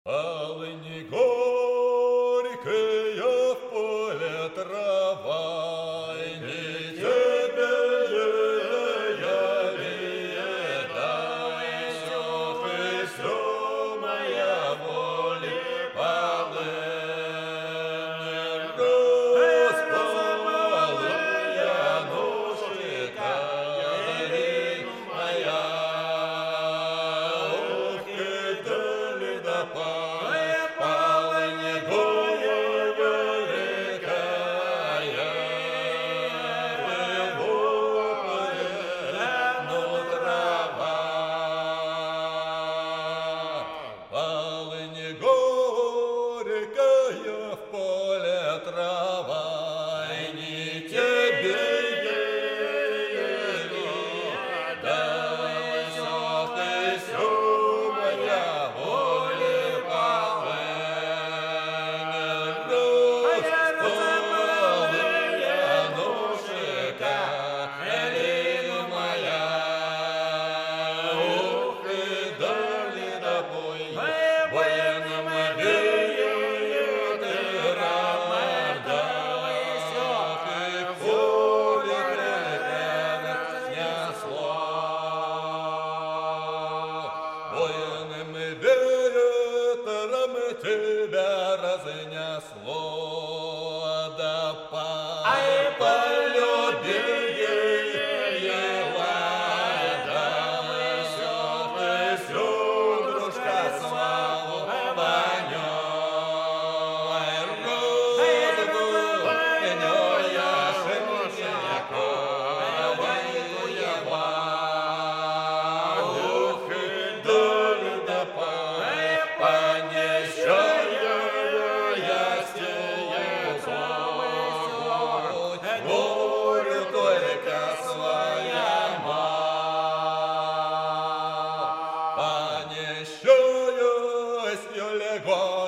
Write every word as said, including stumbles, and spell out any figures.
Полыни горькая в поле трава, не тебе я видаю, ты все моя воля полынь, распалая ножика моя, ох, и дали да полынь горькая, ну трава, полынь горькая в поле трава, не тебе тебя разнесло, да полюби его, да все, всю дружка славу понёй, розовую шемчаковую его, ух, и долю да понесёт. Горю только своя мать, понесёт легко.